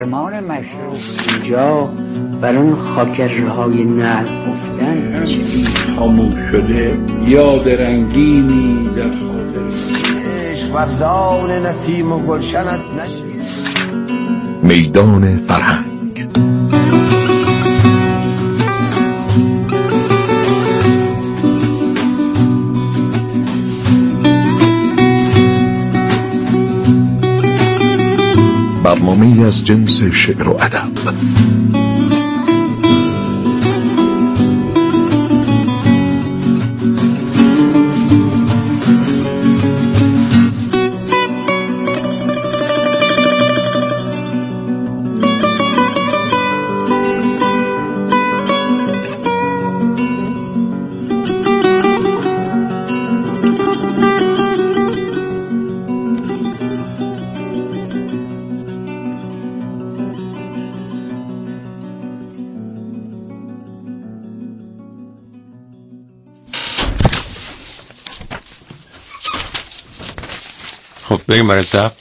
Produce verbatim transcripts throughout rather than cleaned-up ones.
فرمان مشروع اینجا بر اون خاکرهای نرم گفتن چی خاموش شده یاد رنگینی در خاطر عشق ورزان نسیم و گلشنت نشوید. میدان فرهنگ. برنامه‌ای از جنس شعر و ادب. خب بریم برای ضبط.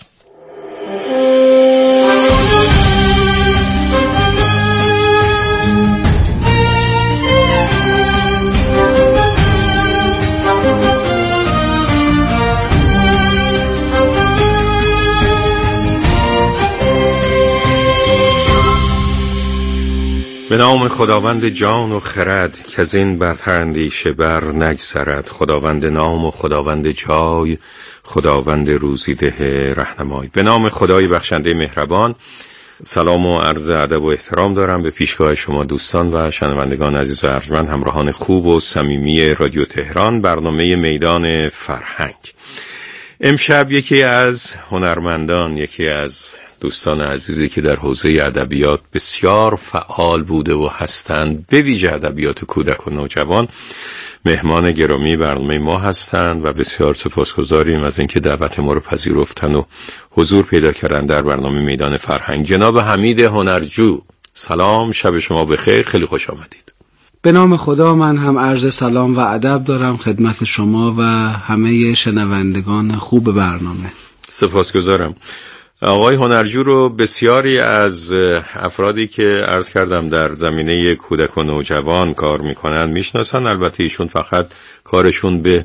به نام خداوند جان و خرد که از این برتر اندیشه بر نگذرد. خداوند نام و خداوند جای، خداوند روزیده رهنمای. به نام خدای بخشنده مهربان. سلام و عرض ادب و احترام دارم به پیشگاه شما دوستان و شنوندگان عزیز و ارجمند، همراهان خوب و صمیمی رادیو تهران، برنامه میدان فرهنگ. امشب یکی از هنرمندان، یکی از دوستان عزیزی که در حوزه ادبیات بسیار فعال بوده و هستند، به ویژه ادبیات کودک و نوجوان، مهمان گرامی برنامه ما هستند و بسیار سپاسگزاریم از اینکه دعوت ما رو پذیرفتن و حضور پیدا کردن در برنامه میدان فرهنگ. جناب حمید هنرجو، سلام، شب شما بخیر، خیلی خوش آمدید. به نام خدا من هم عرض سلام و ادب دارم خدمت شما و همه شنوندگان خوب برنامه. سپاسگزارم. آقای هنرجو رو بسیاری از افرادی که عرض کردم در زمینه کودک و نوجوان کار میکنن میشناسن. البته ایشون فقط کارشون به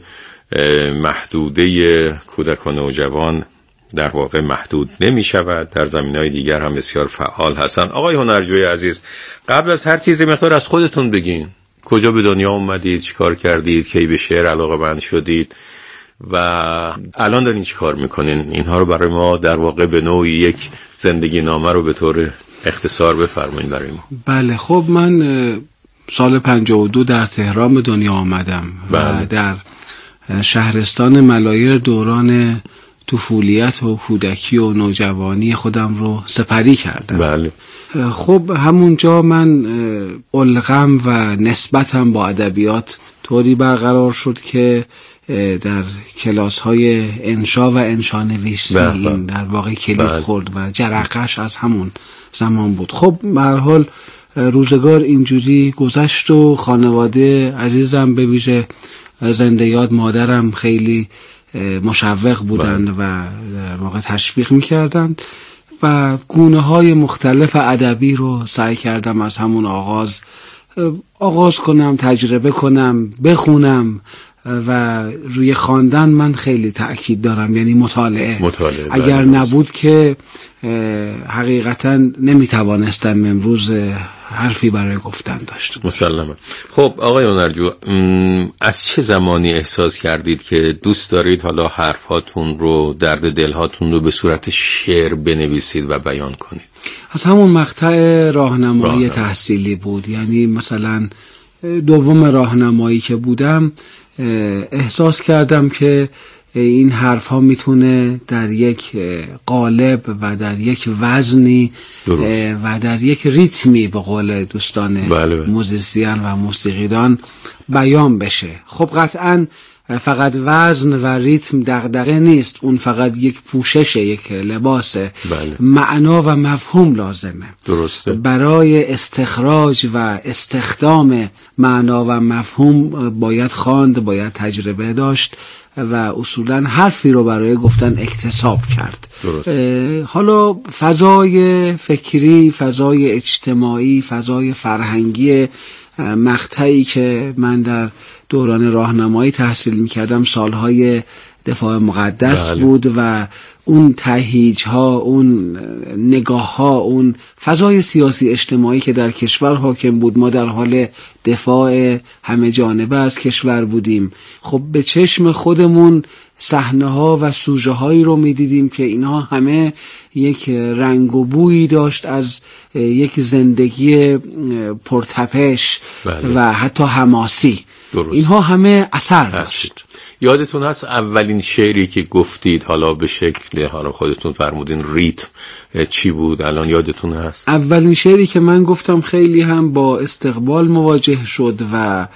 محدوده کودک و نوجوان در واقع محدود نمی شود، در زمینه‌های دیگر هم بسیار فعال هستن. آقای هنرجوی عزیز، قبل از هر چیزی مقدار از خودتون بگین. کجا به دنیا اومدید؟ چیکار کردید؟ کی به شعر علاقه‌مند شدید؟ و الان دارین چی کار میکنین؟ اینها رو برای ما در واقع به نوعی یک زندگی نامه رو به طور اختصار بفرمایید برای ما. بله، خب من سال پنجاه و دو در تهران به دنیا آمدم. بله. و در شهرستان ملایر دوران طفولیت و کودکی و نوجوانی خودم رو سپری کردم. بله. خب همونجا من علقم و نسبتم با ادبیات طوری برقرار شد که در کلاس های انشا و انشانویسی این در واقع کلید بله. خورد و جرقش از همون زمان بود. خب به هر حال روزگار اینجوری گذشت و خانواده عزیزم به ویژه زنده یاد مادرم خیلی مشوق بودند بله. و در واقع تشویق می‌کردند و گونه های مختلف ادبی رو سعی کردم از همون آغاز آغاز کنم، تجربه کنم، بخونم و روی خواندن من خیلی تأکید دارم، یعنی مطالعه, مطالعه اگر بله. نبود که حقیقتا نمیتوانستم امروز حرفی برای گفتن داشتم. مسلمه. خب آقای هنرجو، از چه زمانی احساس کردید که دوست دارید حالا حرفاتون رو، درد دلهاتون رو به صورت شعر بنویسید و بیان کنید؟ از همون مقطع راهنمایی راهنمایی تحصیلی بود. یعنی مثلا دوم راهنمایی که بودم احساس کردم که این حرف ها میتونه در یک قالب و در یک وزنی درست. و در یک ریتمی به قول دوستان بله بله. موزیسین و موسیقیدان بیان بشه. خب قطعا فقط وزن و ریتم دغدغه نیست، اون فقط یک پوششه، یک لباسه. بله. معنا و مفهوم لازمه. درسته. برای استخراج و استخدام معنا و مفهوم باید خواند، باید تجربه داشت و اصولا حرفی رو برای گفتن اکتساب کرد. حالا فضای فکری، فضای اجتماعی، فضای فرهنگی مقطعی که من در دوران راهنمایی تحصیل می‌کردم سالهای دفاع مقدس بله. بود و اون تهییج ها، اون نگاه ها، اون فضای سیاسی اجتماعی که در کشور حاکم بود، ما در حال دفاع همه جانبه از کشور بودیم. خب به چشم خودمون صحنه ها و سوژه هایی رو می دیدیم که اینها همه یک رنگ و بویی داشت از یک زندگی پرتپش بله. و حتی حماسی. درست. اینها همه اثر داشت. یادتون هست اولین شعری که گفتید، حالا به شکل حالا خودتون فرمودین ریتم، چی بود؟ الان یادتون هست؟ اولین شعری که من گفتم خیلی هم با استقبال مواجه شد و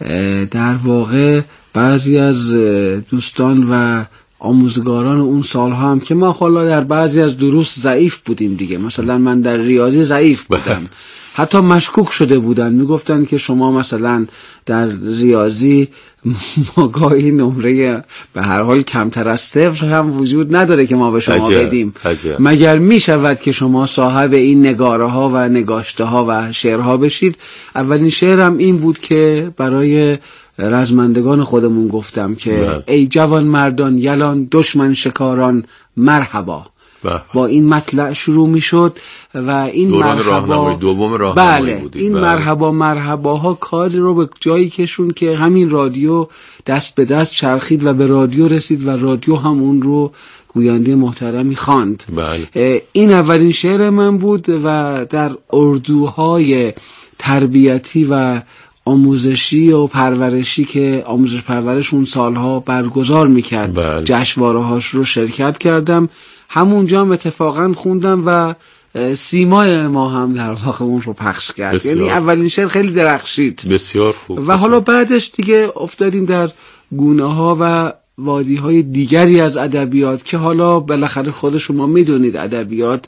در واقع بعضی از دوستان و آموزگاران اون سالها هم که ما حالا در بعضی از دروس ضعیف بودیم دیگه، مثلا من در ریاضی ضعیف بودم، حتی مشکوک شده بودن، میگفتن که شما مثلا در ریاضی مگاهی نمره به هر حال کمتر از صفر هم وجود نداره که ما به شما عجب. بدیم عجب. مگر می شود که شما صاحب این نگاره ها و نگاشته ها و شعرها بشید. اولین شعرم این بود که برای رزمندگان خودمون گفتم که بله. ای جوان مردان یلان دشمن شکاران مرحبا. بله. با این مطلع شروع می شد و این مرحبا دوم راهنمایی بله. بودید. این بله. مرحبا مرحباها کاری رو به جایی کشون که همین رادیو دست به دست چرخید و به رادیو رسید و رادیو هم اون رو گوینده محترمی خواند. بله. این اولین شعر من بود و در اردوهای تربیتی و آموزشی و پرورشی که آموزش پرورش اون سالها برگزار میکرد بله. جشنواره هاش رو شرکت کردم، همونجا هم اتفاقا خوندم و سیمای ما هم در واقع اون رو پخش کرد. بسیار. یعنی اولین شعر خیلی درخشید. بسیار خوب. و بسیار. حالا بعدش دیگه افتادیم در گونه ها و وادی های دیگری از ادبیات که حالا بالاخره خود شما میدونید ادبیات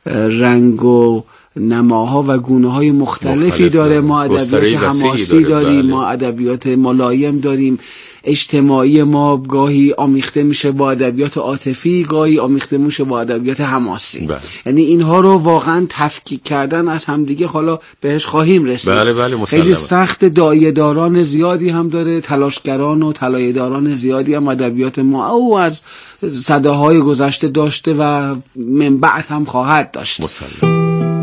رنگ و نماها و گونه های مختلفی مختلف داره. ما ادبیات حماسی داره. داریم بله. ما ادبیات ملایم داریم. اجتماعی ما گاهی آمیخته میشه با ادبیات عاطفی، گاهی آمیخته میشه با ادبیات حماسی. بله. یعنی اینها رو واقعا تفکیک کردن از همدیگه حالا بهش خواهیم رسید. بله بله خیلی سخت، داعیه‌داران زیادی هم داره، تلاشگران و طلایه‌داران زیادی هم ادبیات ما او از صداهای گذشته داشته و من بعد هم خواهد داشت. مسلم.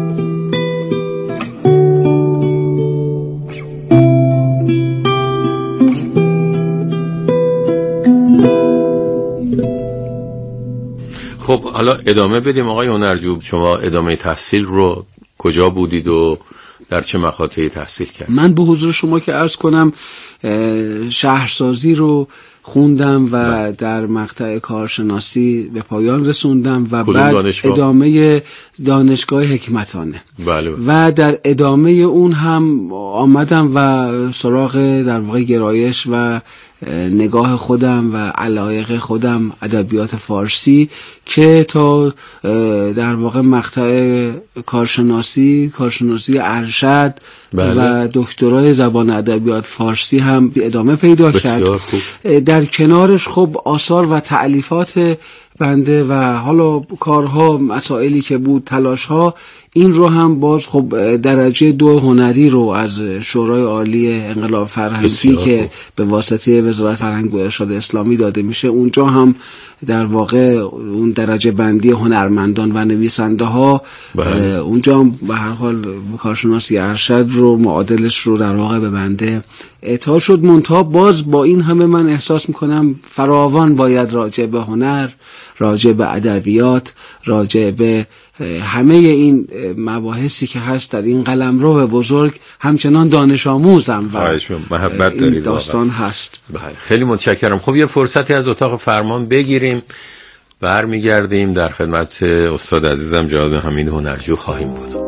خب حالا ادامه بدیم آقای هنرجو. شما ادامه تحصیل رو کجا بودید و در چه مقاطعی تحصیل کرد؟ من به حضور شما که عرض کنم شهرسازی رو خوندم و بله. در مقطع کارشناسی به پایان رسوندم و بعد دانشگاه؟ ادامه دانشگاه حکمتانه بله. و در ادامه اون هم آمدم و سراغ در واقع گرایش و نگاه خودم و علایق خودم ادبیات فارسی که تا در واقع مقطع کارشناسی کارشناسی ارشد بله. و دکترای زبان ادبیات فارسی هم ادامه پیدا کرد. در کنارش خب آثار و تألیفات بنده و حالا کارها، مسائلی که بود، تلاشها، این رو هم باز خب درجه دو هنری رو از شورای عالی انقلاب فرهنگی که به واسطه وزارت فرهنگ و ارشاد اسلامی داده میشه، اونجا هم در واقع اون درجه بندی هنرمندان و نویسنده ها اونجا هم به هر حال کارشناسی ارشد رو معادلش رو در واقع به بنده اعطا شد. منتها باز با این همه من احساس میکنم فراوان باید راجع به هنر، راجع به ادبیات، راجع به همه این مباحثی که هست در این قلمرو بزرگ همچنان دانش آموزم و محبت این داستان هست. بله خیلی متشکرم. خب یه فرصتی از اتاق فرمان بگیریم، برمیگردیم در خدمت استاد عزیزم جناب حمید هنرجو خواهیم بود.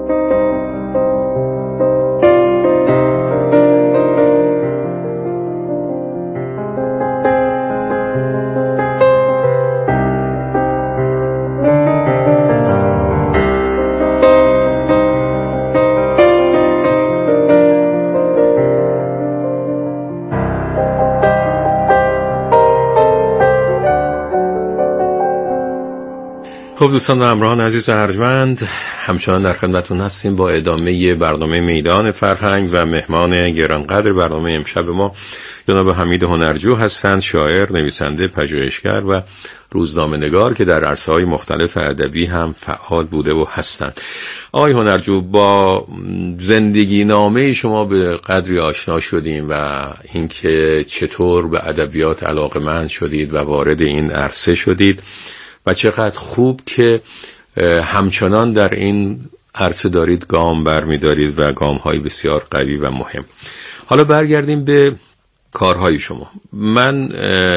خب دوستان و همراهان عزیز و ارجمند، همچنان در خدمتتون هستیم با ادامه برنامه میدان فرهنگ و مهمان گرانقدر برنامه امشب ما جناب حمید هنرجو هستند، شاعر، نویسنده، پژوهشگر و روزنامه‌نگار که در عرصه‌های مختلف ادبی هم فعال بوده و هستند. آقای هنرجو، با زندگی نامه شما به قدری آشنا شدیم و اینکه چطور به ادبیات علاقه‌مند شدید و وارد این عرصه شدید و چقدر خوب که همچنان در این عرصه دارید گام برمی‌دارید و گام‌های بسیار قوی و مهم. حالا برگردیم به کارهای شما. من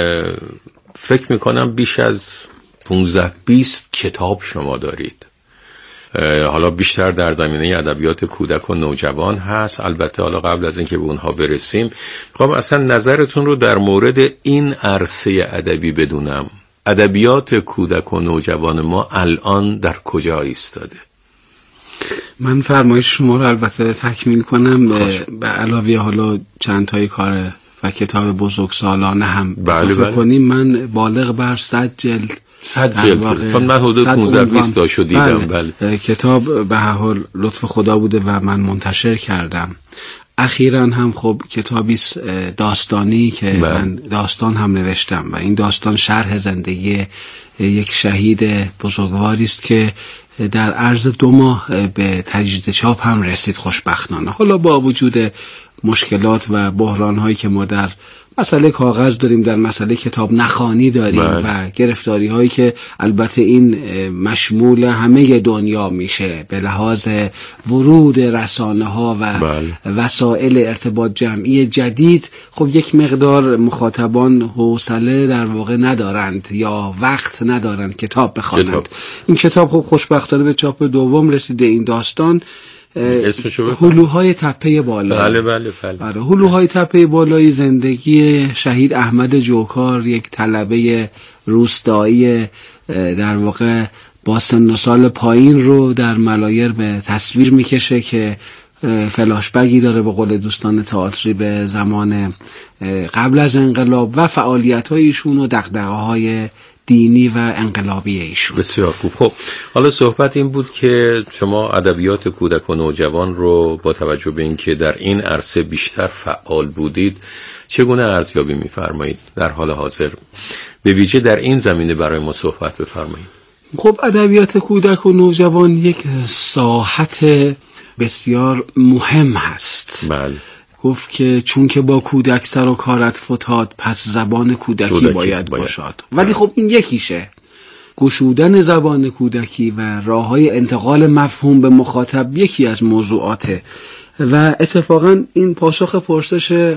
فکر میکنم بیش از پانزده بیست کتاب شما دارید. حالا بیشتر در زمینه ادبیات کودک و نوجوان هست. البته حالا قبل از اینکه به اونها برسیم میخوام اصلا نظرتون رو در مورد این عرصه ادبی بدونم. ادبیات کودک و نوجوان ما الان در کجا ایستاده؟ من فرمایش شما رو البته تکمیل کنم. به علاوه حالا چند تای کار و کتاب بزرگسالانه هم بله فکر کنیم من بالغ بر صد جلد صد جلد من حدود پانزده بیست تا شدیدم. بله. بله. کتاب به هر حال لطف خدا بوده و من منتشر کردم. اخیراً هم خب کتابی داستانی که بله. من داستان هم نوشتم و این داستان شرح زندگی یک شهید بزرگواری است که در عرض دو ماه به تجدید چاپ هم رسید خوشبختانه. حالا با وجود مشکلات و بحران‌هایی که ما در مسئله کاغذ داریم، در مسئله کتاب نخوانی داریم بله. و گرفتاری هایی که البته این مشمول همه دنیا میشه به لحاظ ورود رسانه ها و بله. وسایل ارتباط جمعی جدید، خب یک مقدار مخاطبان حوصله در واقع ندارند یا وقت ندارند کتاب بخوانند. کتاب. این کتاب خب خوشبختانه به چاپ دوم رسیده. این داستان هلوهای تپه بالایی. بله بله بله. آره، هلوهای تپه بالایی زندگی شهید احمد جوکار، یک طلبه روستایی در واقع با سن و سال پایین رو در ملایر به تصویر میکشه که فلاشبگی داره به قول دوستان تئاتری به زمان قبل از انقلاب و فعالیت‌های ایشون و دغدغه‌های دینی و انقلابی ایشون. بسیار خوب. خب حالا صحبت این بود که شما ادبیات کودک و نوجوان رو با توجه به اینکه در این عرصه بیشتر فعال بودید چگونه ارزیابی می‌فرمایید در حال حاضر، به ویژه در این زمینه برای ما صحبت بفرمایید. خب ادبیات کودک و نوجوان یک ساحت بسیار مهم هست. بله. گفت که چون که با کودک سر و کارت فتاد پس زبان کودکی, کودکی باید گشاد. ولی خب این یکیشه، گشودن زبان کودکی و راههای انتقال مفهوم به مخاطب یکی از موضوعاته و اتفاقا این پاسخ پرسش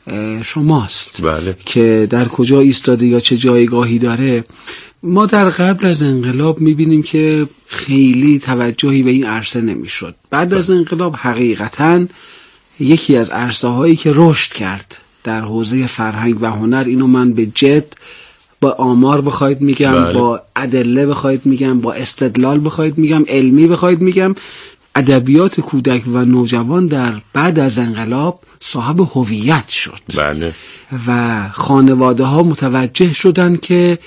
شماست بله. که در کجا ایستاده یا چه جایگاهی داره. ما در قبل از انقلاب میبینیم که خیلی توجهی به این عرصه نمیشد. بعد از انقلاب حقیقتاً یکی از عرصه هایی که رشد کرد در حوزه فرهنگ و هنر، اینو من به جد با آمار بخواید میگم بله. با ادله بخواید میگم، با استدلال بخواید میگم، علمی بخواید میگم، ادبیات کودک و نوجوان در بعد از انقلاب صاحب هویت شد بله. و خانواده ها متوجه شدن که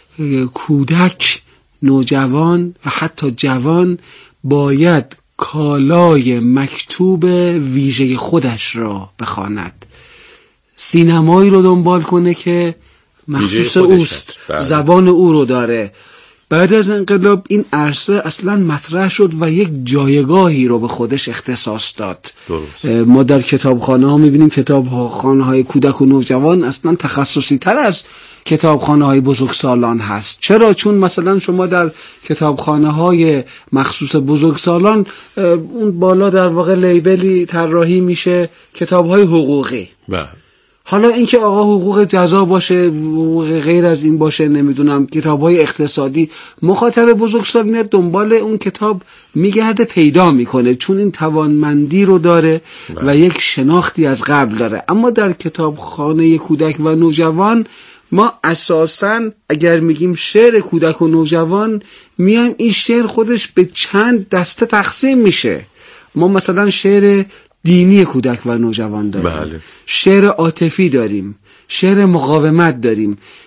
کودک، نوجوان و حتی جوان باید کالای مکتوب ویژه خودش را بخواند، سینمایی رو دنبال کنه که مخصوص اوست، زبان او رو داره. بعد از انقلاب این عرصه اصلا مطرح شد و یک جایگاهی رو به خودش اختصاص داد. درست. ما در کتابخانه ها میبینیم کتابخانه های کودک و نوجوان اصلا تخصصی تر از کتابخانه های بزرگسالان هست. چرا؟ چون مثلا شما در کتابخانه های مخصوص بزرگسالان اون بالا در واقع لیبلی طراحی میشه کتاب های حقوقی. بله. حالا اینکه آقا حقوق جزا باشه، حقوق غیر از این باشه، نمیدونم کتاب‌های اقتصادی، مخاطب بزرگسال میاد دنبال اون کتاب میگرده پیدا میکنه، چون این توانمندی رو داره بله. و یک شناختی از قبل داره. اما در کتابخانه کودک و نوجوان ما اساساً اگر میگیم شعر کودک و نوجوان، میایم این شعر خودش به چند دسته تقسیم میشه. ما مثلا شعر دینی کودک و نوجوان داریم بله. شعر عاطفی داریم، شعر مقاومت داریم.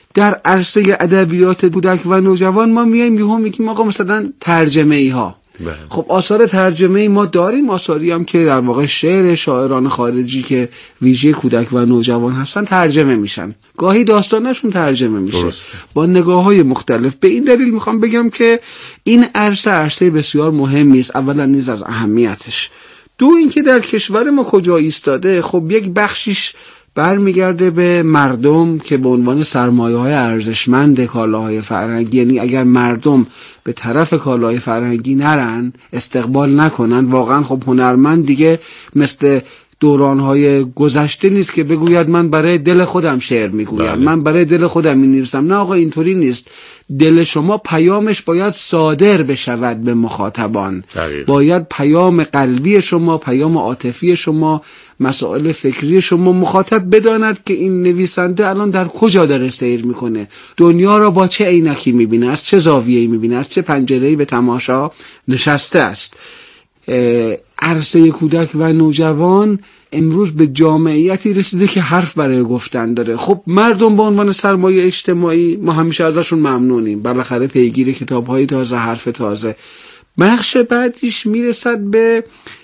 در عرصه ادبیات کودک و نوجوان ما میایم یهو میگیم آقا مثلا ترجمه ای ها. بله. خب آثار ترجمه ای ما داریم، آثاری هم که در واقع شعر شاعران خارجی که ویژه کودک و نوجوان هستن ترجمه میشن، گاهی داستانشون ترجمه میشه درست. با نگاه های مختلف. به این دلیل میخوام بگم که این عرصه عرصه بسیار مهمی است، اولا نیز از اهمیتش، دو اینکه در کشور ما کجا ایستاده. خب یک بخشیش برمیگرده به مردم که به عنوان سرمایه‌های ارزشمند کالاهای فرهنگی، یعنی اگر مردم به طرف کالاهای فرهنگی نرن، استقبال نکنن، واقعا خب هنرمند دیگه مثل دورانهای گذشته نیست که بگوید من برای دل خودم شعر میگویم، بله. من برای دل خودم مینویسم. نه آقا، اینطوری نیست. دل شما پیامش باید صادر بشود به مخاطبان، دقیقا. باید پیام قلبی شما، پیام عاطفی شما، مسائل فکری شما مخاطب بداند که این نویسنده الان در کجا داره سیر میکنه، دنیا را با چه عینکی میبینه، از چه زاویه‌ای میبینه، از چه پنجره‌ای به تماشا نشسته است. عرصه کودک و نوجوان امروز به جامعیتی رسیده که حرف برای گفتن داره. خب مردم به عنوان سرمایه اجتماعی ما همیشه ازشون ممنونیم، بالاخره پیگیر کتاب‌های تازه، حرف تازه. بخش بعدیش میرسد به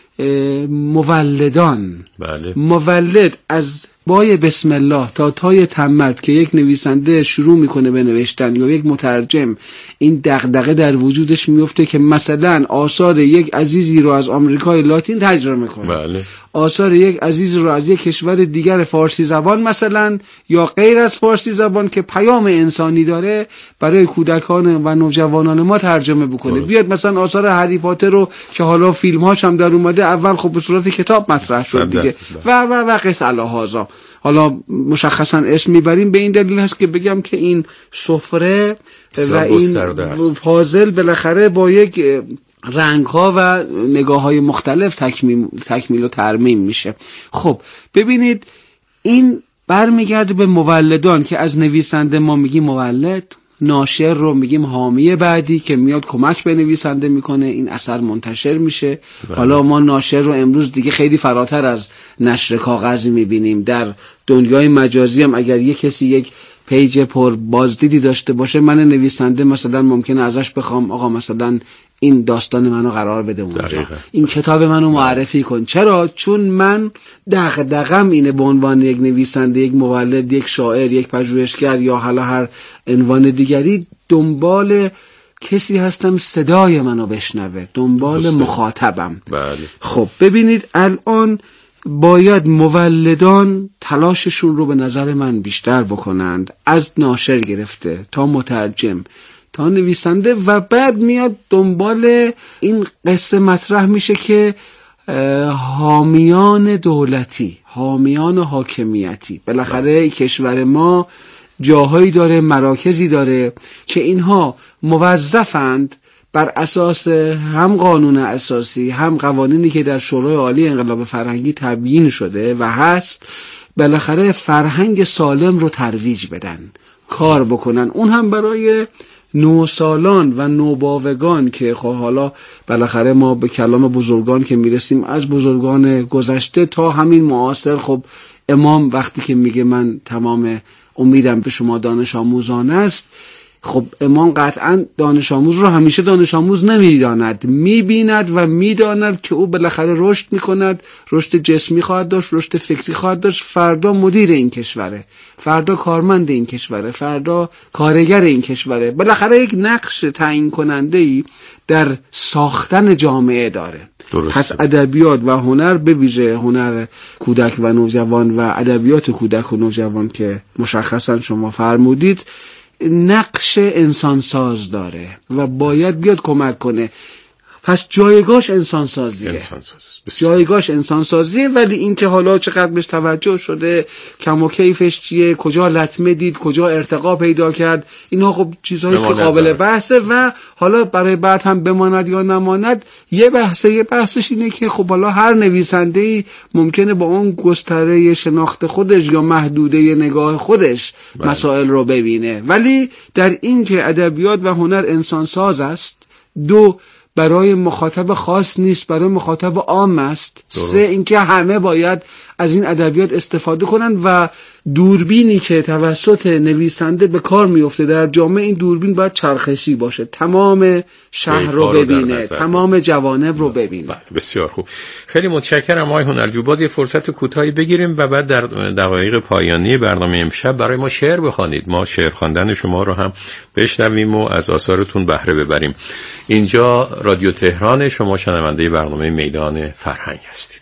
مولدان. بله. مولد از بای بسم الله تا تای تمت که یک نویسنده شروع میکنه به نوشتن یا یک مترجم، این دغدغه در وجودش میفته که مثلا آثار یک عزیزی رو از آمریکای لاتین ترجمه کنه، بله. آثار یک عزیز رو از یک کشور دیگر فارسی زبان مثلا یا غیر از فارسی زبان که پیام انسانی داره برای کودکان و نوجوانان ما ترجمه بکنه. بله. بیاد مثلا آثار هری پاتر رو که حالا فیلم‌هاش هم در اومده، اول خب به صورت کتاب مطرح شد دیگه و و و قص الهازا، حالا مشخصا اسم میبریم به این دلیل هست که بگم که این سفره و این فاضل بالاخره با یک رنگ ها و نگاه های مختلف تکمیل, تکمیل و ترمیم میشه. خب ببینید، این برمیگرده به مولدان که از نویسنده ما میگیم مولد، ناشر رو میگیم حامی بعدی که میاد کمک به نویسنده میکنه این اثر منتشر میشه. بله. حالا ما ناشر رو امروز دیگه خیلی فراتر از نشر کاغذی میبینیم. در دنیای مجازی هم اگر یک کسی یک پیج پر بازدیدی داشته باشه، من نویسنده مثلا ممکنه ازش بخوام آقا مثلا این داستان منو قرار بده اونجا، این کتاب منو معرفی کن. چرا؟ چون من دغدغه‌م اینه به عنوان یک نویسنده، یک مولد، یک شاعر، یک پژوهشگر یا حالا هر عنوان دیگری، دنبال کسی هستم صدای منو بشنوه، دنبال بسته. مخاطبم. بله. خب ببینید، الان باید مولدان تلاششون رو به نظر من بیشتر بکنند، از ناشر گرفته تا مترجم تا نویسنده، و بعد میاد دنبال این قصه مطرح میشه که حامیان دولتی، حامیان حاکمیتی، بالاخره کشور ما جاهایی داره، مراکزی داره که اینها موظفند بر اساس هم قانون اساسی هم قوانینی که در شورای عالی انقلاب فرهنگی تبیین شده و هست، بالاخره فرهنگ سالم رو ترویج بدن، کار بکنن. اون هم برای نوسالان و نوباوگان که خب حالا بالاخره ما به کلام بزرگان که میرسیم، از بزرگان گذشته تا همین معاصر، خب امام وقتی که میگه من تمام امیدم به شما دانش آموزان است، خب امام قطعا دانش آموز رو همیشه دانش آموز نمیداند، میبیند و میداند که او بالاخره رشد میکند، رشد جسمی خواهد داشت، رشد فکری خواهد داشت، فردا مدیر این کشوره، فردا کارمند این کشوره، فردا کارگر این کشوره، بالاخره یک نقش تعیین کننده ای در ساختن جامعه داره. درسته. پس ادبیات و هنر، به ویژه هنر کودک و نوجوان و ادبیات کودک و نوجوان که مشخصا شما فرمودید، نقش انسانساز داره و باید بیاد کمک کنه. پس جایگاهش انسانسازیه، انسانساز. جایگاهش انسانسازیه، ولی این که حالا چقدر بهش توجه شده، کم و کیفش چیه، کجا لطمه دید، کجا ارتقا پیدا کرد، اینها خب چیزهاییست که قابل بحثه و حالا برای بعد هم بماند یا نماند یه بحثه. یه بحثش اینه که خب حالا هر نویسنده‌ای ممکنه با اون گستره شناخت خودش یا محدوده نگاه خودش بله. مسائل رو ببینه، ولی در این که ادبیات و هنر انسانساز است، دو برای مخاطب خاص نیست، برای مخاطب عام است، سه اینکه همه باید از این ادبیات استفاده کنن و دوربینی که توسط نویسنده به کار میفته در جامعه، این دوربین باید چرخشی باشه، تمام شهر رو ببینه، تمام جوانب رو ببینه. بسیار خوب، خیلی متشکرم آقای هنرجو. باز یه فرصت کوتاهی بگیریم و بعد در دقایق پایانی برنامه امشب برای ما شعر بخوانید. ما شعر خواندن شما رو هم بشنویم و از آثارتون بهره ببریم. اینجا رادیو تهران، شما شنونده برنامه میدان فرهنگ هستید.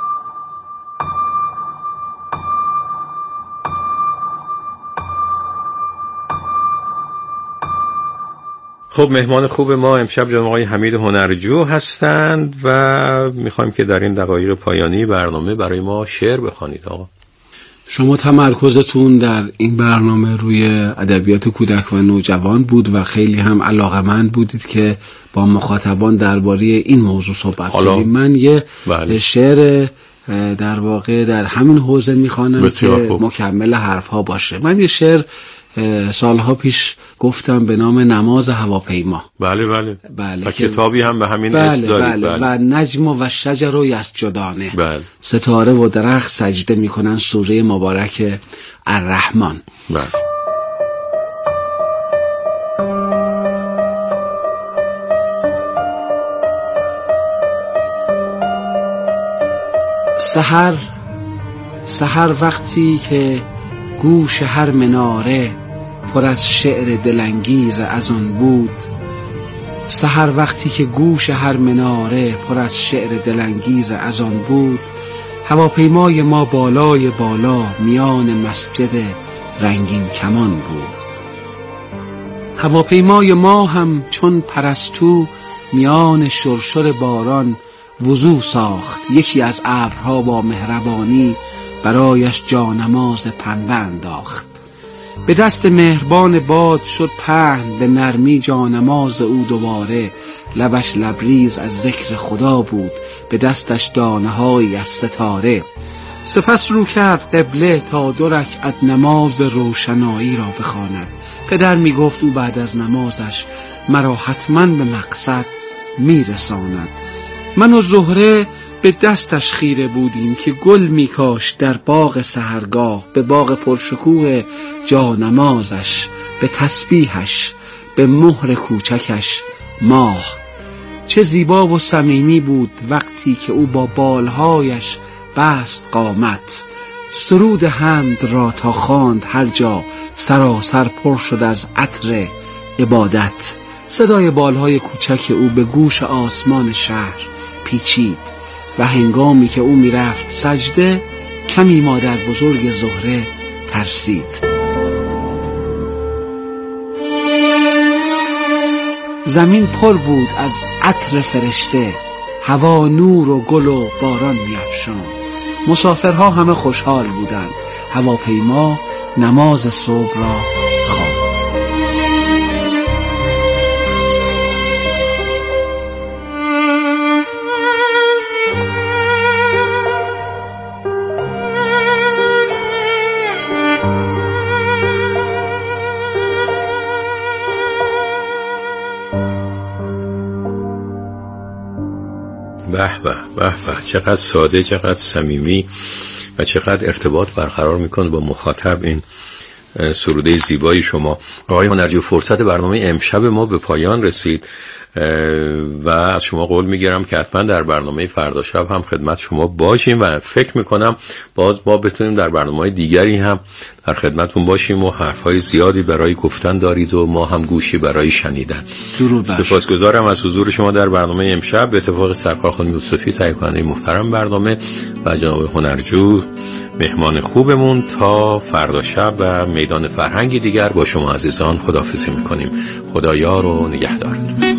خب، مهمان خوب ما امشب جناب آقای حمید هنرجو هستند و میخوایم که در این دقایق پایانی برنامه برای ما شعر بخوانید. آقا شما تمرکزتون در این برنامه روی ادبیات کودک و نوجوان بود و خیلی هم علاقه‌مند بودید که با مخاطبان درباره این موضوع صحبت کنیم. من یه بله. شعر در واقع در همین حوزه میخوانم که خوب. مکمل حرفها باشه. من یه شعر سالها پیش گفتم به نام نماز هواپیما. بله بله, بله و کتابی هم به همین بله اسم دارید. بله. بله. و نجم و شجر و یسجدانه. بله. ستاره و درخت سجده میکنن، سوره مبارک الرحمن. بله. سحر سحر وقتی که گوش هر مناره پر از شعر دلانگیز از آن بود، سحر وقتی که گوش هر مناره پر از شعر دلانگیز از آن بود، هواپیمای ما بالای بالا میان مسجد رنگین کمان بود. هواپیمای ما هم چون پرستو میان شرشر باران وضو ساخت، یکی از ابرها با مهربانی برایش جانماز پنبه انداخت. به دست مهربان باد شد پهن به نرمی جانماز او دوباره، لبش لبریز از ذکر خدا بود، به دستش دانه‌هایی از ستاره. سپس رو کرد قبله تا دو رکعت نماز روشنایی را بخواند. پدر می گفت او بعد از نمازش مرا حتما به مقصد می رساند. من و زهره به دستش خیره بودیم که گل می کاشت در باغ سحرگاه، به باغ پرشکوه جانمازش، به تسبیحش، به مهر کوچکش ماه. چه زیبا و صمیمی بود وقتی که او با بالهایش بست قامت، سرود حمد را تا خواند هر جا سراسر پر شد از عطر عبادت. صدای بالهای کوچک او به گوش آسمان شهر پیچید و هنگامی که او میرفت سجده، کمی مادر بزرگ زهره ترسید. زمین پر بود از عطر فرشته، هوا نور و گل و باران می‌افشاند. مسافرها همه خوشحال بودند. هواپیما نماز صبح را خواند. به به به به، چقدر ساده، چقدر صمیمی و چقدر ارتباط برقرار میکنه با مخاطب این سروده زیبای شما. آقای هنرجو، فرصت برنامه امشب ما به پایان رسید و از شما قول میگیرم که حتما در برنامه فردا شب هم خدمت شما باشیم و فکر میکنم باز ما بتونیم در برنامه‌های دیگری هم در خدمتون باشیم و حرفهای زیادی برای گفتن دارید و ما هم گوشی برای شنیدن. سپاسگزارم از حضور شما در برنامه امشب. به اتفاق سرکار خانم یوسفی تهیه کننده محترم برنامه و جناب هنرجو مهمان خوبمون، تا فردا شب و میدان فرهنگی دیگر با شما عزیزان خداحافظی میکنیم. خدایار و نگهدارتون.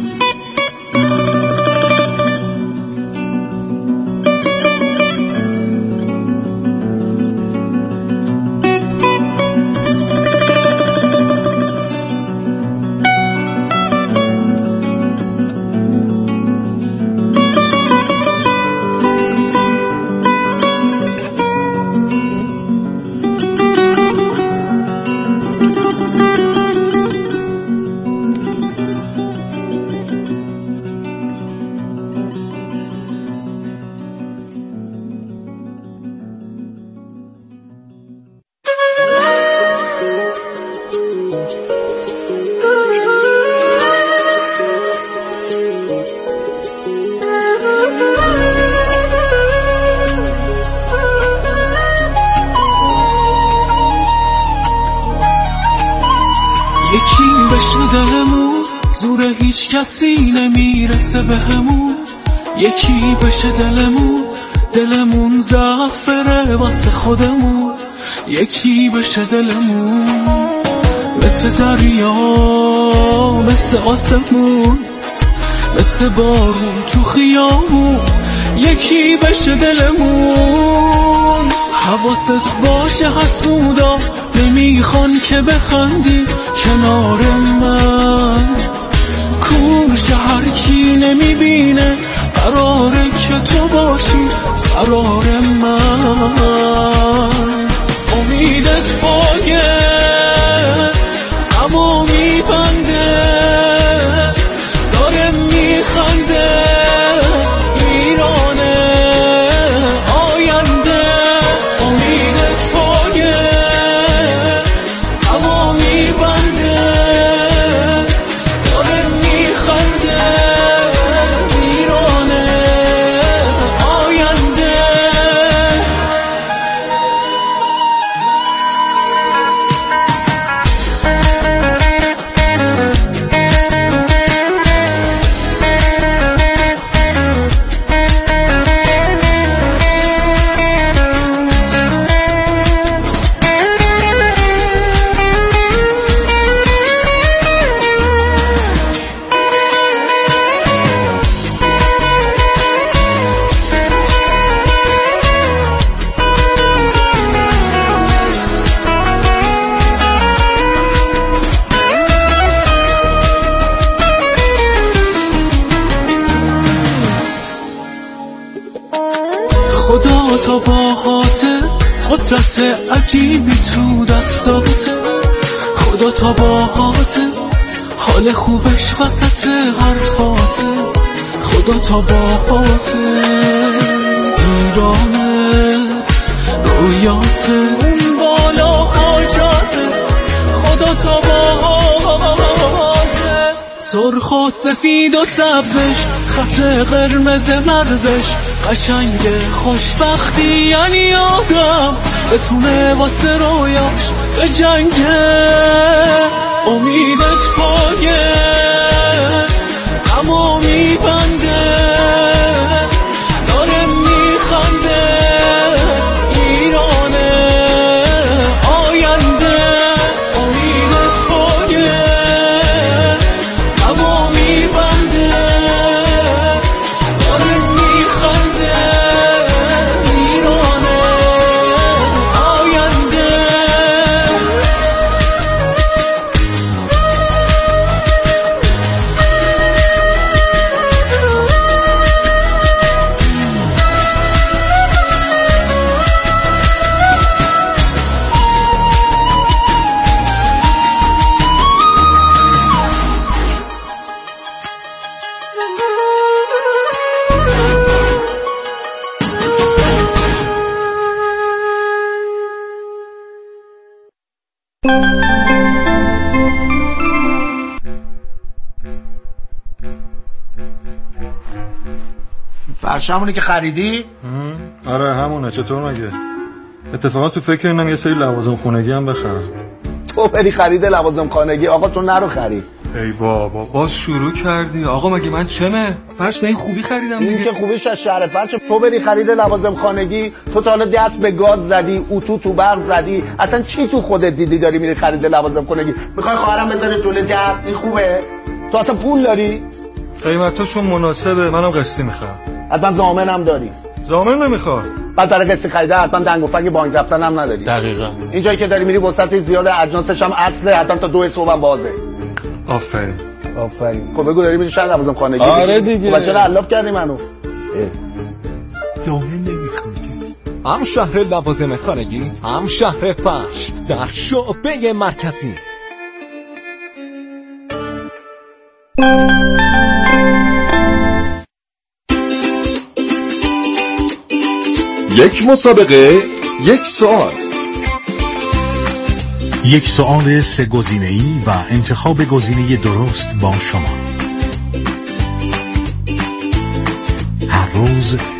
یکی بشنه دلمون، زور هیچ کسی نمیرسه بهمون. یکی بشه دلمون، دلمون زعفره واسه خودمون. یکی بشه دلمون، مثل دریا مثل آسمون، مثل بارون تو خیابون. یکی بشه دلمون، حواست باشه حسودا نمیخوان که بخندی کنار من. کور شهر کی نمیبینه قراره که تو باشی قرار من. امیدت پایه اما میبنده، داره میخنده ایرانه آینده. امیدت پایه اما میبنده، داره میخنده ایرانه آینده. خدا تا باهاته، قدرت عجیبی تو دستاته. خدا تا باهاته، حال خوبش وسط حرفاته. خدا تا باهاته، ایرانه رویاته، اون بالا حاجاته. خدا تا باهاته، سرخ و سفید و سبزش، خط قرمز مرزش. قشنگ خوشبختی یعنی آدم بتونه واسه رویاش به جنگه. امیدت پایه اما میبنده، داره میخنده ایرانه آینده. امیدت پایه اما میبنده، داره میخنده ایرانه آینده. فرشمونی که خریدی؟ آره همونه. چطور مگه؟ اتفاقا تو فکر اینم یه سری لوازم خونگی هم بخرم. تو بری خرید لوازم خانگی؟ آقا تو نرو خرید. ای بابا باز شروع کردی. آقا مگه من چمه؟ فرش به این خوبی خریدم دیگه. این که خوبیش از شهر فرش. تو بری خرید لوازم خانگی، تو تا حالا دست به گاز زدی، اتو تو برق زدی، اصلا چی تو خودت دیدی داری میری خرید لوازم خانگی؟ میخوای خواهرم بذاره جلوی در؟ این خوبه؟ تو اصلا پول داری؟ قیمتاشون مناسبه، منم قسطی میخوام. حتما ضامنم داری؟ ضامن نمیخوام. بعد برای قسط خریده حتما دنگ و فنگ بانک رفتن هم نداری. دقیقاً. این جایی که داری میری وسط زیاد اجناسش هم اصله، حتما تا دو صبح هم بازه. آفرین. آفرین. خب بگو داری میری شهر لوازم خانگی؟ آره دیگه. خب چرا علاف کردی منو؟ ضامن نمیخوام. هم شهر لوازم خانگی، هم شهر فرش در شعبه مرکزی. یک مسابقه، یک سوال. یک سوال سه گزینه‌ای و انتخاب گزینه درست با شما. هر روز